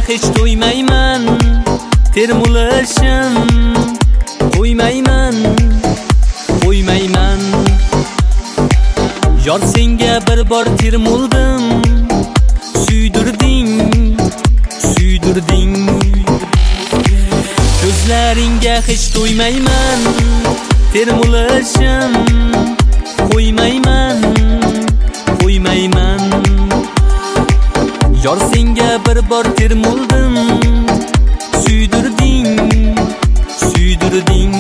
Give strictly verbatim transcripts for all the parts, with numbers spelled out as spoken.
hech to'ymayman, termulashim qo'ymayman, qo'ymayman. Yor senga bir bor termuldim, suydirding, suydirding. Ko'zlaringga hech to'ymayman, termulashim qo'ymayman, qo'ymayman. Yor senga bir bor termuldim, suydirding, suydirding.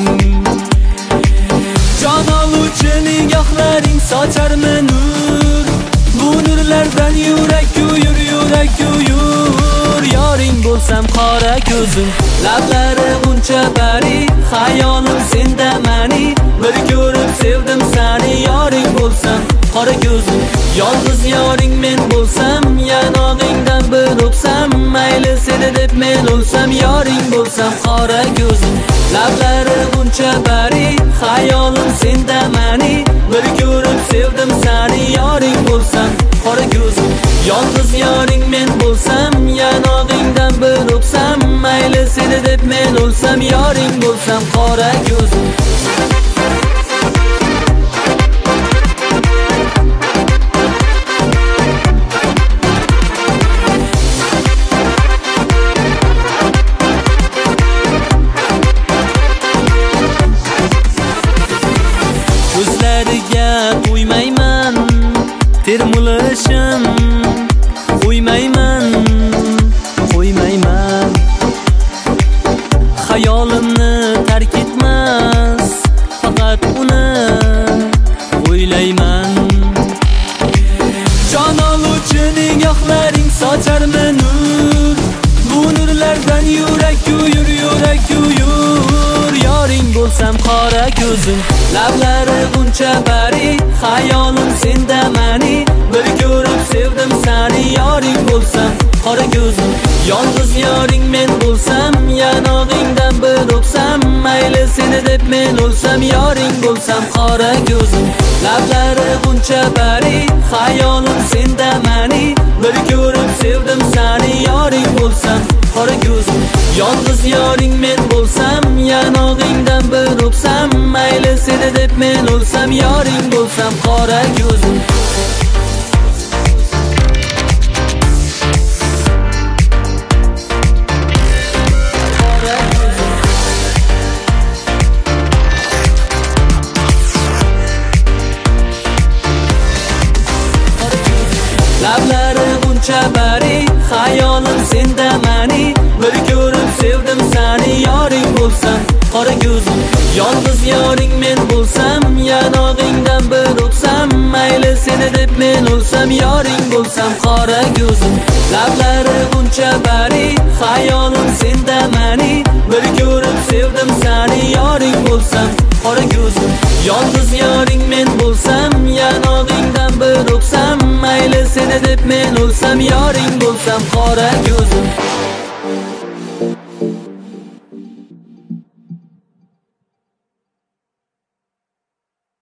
Jon oluvchi nigohlaring socharmi nur, bu nurlardan yurak kuyur, yurak kuyur. Yoring bo'lsam qora ko'zim, lablari uncha bari, xayolim senda mani, bir ko'rib sevdim sani. Yoring bo'lsam qora ko'zim, yolg'iz yoring men bo'lsam, yanog'ingdan bir o'psam, mayli seni deb men o'lsam. Yoring bo'lsam qora ko'zim, lablari uncha bari, xayolim senda mani, bir ko'rib sevdim sani. Yoring bo'lsam qora ko'zim, yolg'iz yoring men bo'lsam, yanog'ingdan bir o'psam, mayli seni deb men o'lsam. Yoring bo'lsam qora ko'zim. Ko'zlariga to'ymayman, termulashim qo'ymayman, qo'ymayman. Xayolimni tark etmas, faqat uni o'ylayman. Jon oluvchi nigohlaring socharmi nur, bu nurlardan yurak kuyur, yurak kuyur. Yoring bo'lsam qora ko'zim, lablari uncha bari, xayolim senda mani, bir ko'rib sevdim sani. Yoring bo'lsam qora ko'zim, yolg'iz yoring men bo'lsam, yanog'ingdan bir o'psam, mayli seni deb men o'lsam. Yoring bo'lsam qora ko'zim, lablari uncha bari, xayolim senda mani, bir ko'rib sevdim sani. Yoring bo'lsam qora ko'zim, yolg'iz yoring men bo'lsam, yanog'ingdan bir o'psam, mayli seni deb men o'lsam. Yoring bo'lsam qora ko'zim. Lablari uncha bari, xayolim senda mani, bir ko'rib sevdim sani. Yoring bo'lsam qora ko'zim, yolg'iz yoring men bo'lsam, yanog'ingdan bir o'psam, mayli seni deb men o'lsam. Yoring bo'lsam qora ko'zim, lablari uncha bari, xayolim senda mani, bir ko'rib sevdim sani. Yoring bo'lsam qora ko'zim, yolg'iz yoring men bo'lsam, yanog'ingdan bir o'psam, mayli seni deb men o'lsam. Yoring bo'lsam qora ko'zim.